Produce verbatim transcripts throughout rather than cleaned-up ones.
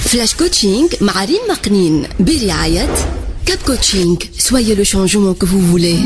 فلاش كوتشينغ مع ريم مقنين برعاية كاب كوتشينغ. Soyez le changement que vous voulez.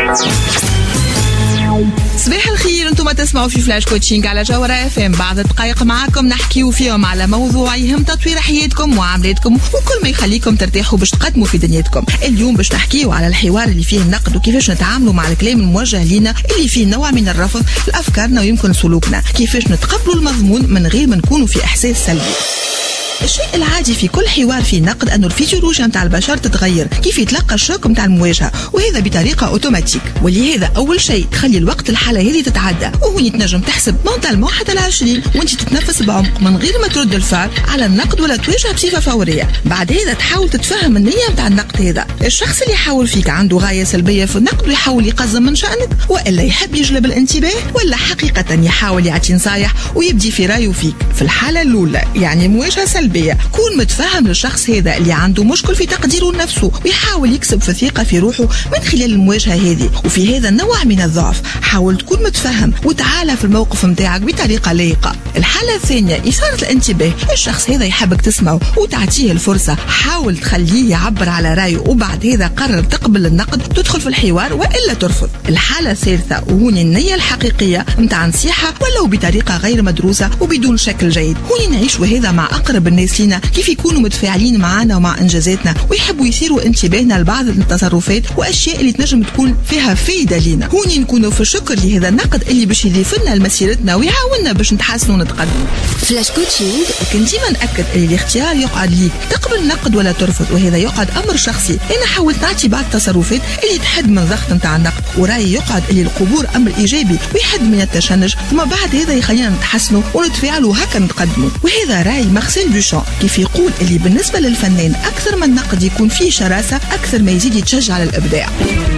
صباح الخير، انتم تسمعوا في فلاش كوتشينغ على جوهرة اف ام. بعد دقائق معاكم نحكيو فيهم على موضوع يهم تطوير حياتكم ومعاملاتكم وكل ما يخليكم ترتاحوا باش تقدموا في دنيتكم. اليوم باش نحكيو على الحوار اللي فيه النقد وكيفاش نتعاملوا مع الكلام الموجه لينا اللي فيه نوع من الرفض لافكارنا ويمكن سلوكنا، كيفاش نتقبلوا المضمون من غير ما نكونوا في احساس سلبي. الشيء العادي في كل حوار في نقد أنه الفيزيولوجيا نتاع البشر تتغير كيف يتلقى الشوك نتاع المواجهة، وهذا بطريقة أوتوماتيك. ولهذا أول شيء تخلي الوقت الحالة هذه تتعدى، وهو تنجم تحسب مونتالمون حتى العشرين وانت تتنفس بعمق من غير ما ترد الفعل على النقد ولا تواجه بصفة فورية. بعد هذا تحاول تتفهم النية نتاع النقد هذا. الشخص اللي يحاول فيك عنده غاية سلبية في النقد ويحاول يقزم من شأنك، وإلا يحب يجلب الانتباه، ولا حقيقة يحاول يعطي نصايح ويبدي في رايه فيك. في الحالة الأولى يعني مواجهة سلبية، كون متفهم للشخص هذا اللي عنده مشكل في تقديره لنفسه ويحاول يكسب في ثقة في روحه من خلال المواجهة هذه. وفي هذا النوع من الضعف حاول تكون متفهم وتعالى في الموقف متاعك بطريقة لائقة. الحالة الثانية إثارة الانتباه، الشخص هذا يحبك تسمعه وتعطيه الفرصة، حاول تخليه يعبر على رأيه، وبعد هذا قرر تقبل النقد وتدخل في الحوار وإلا ترفض. الحالة الثالثة وهون النية الحقيقية متاع نصيحة ولو بطريقة غير مدروسة وبدون شكل جيد. هون نعيش وهذا مع أقرب الناس لنا كيف يكونوا متفاعلين معنا ومع إنجازاتنا ويحبوا يثيروا انتباهنا لبعض التصرفات وأشياء اللي تنجم تكون فيها فايدة لنا. هوني نكونوا في شكر لهذا النقد اللي باش يضيف لنا لمسيرتنا ويعاوننا باش نتحسنوا ونتقدموا. فلاش كوتشينغ لكن ديما نأكد اللي الاختيار يقعد ليك، تقبل النقد ولا ترفض، وهذا يقعد أمر شخصي. أنا حاولت نعطي بعض التصرفات اللي تحد من ضغط نتاع النقد، ورأيي يقعد اللي القبول أمر إيجابي ويحد من التشنج، ثم بعد هذا يخلينا نتحسنوا ونتفاعلوا وهكا نتقدموا. وهذا رأي مارسيل دوشان كيف يقول اللي بالنسبة للفنان أكثر من نقد يكون فيه شراسة أكثر ما يزيد يتشجع على الإبداع.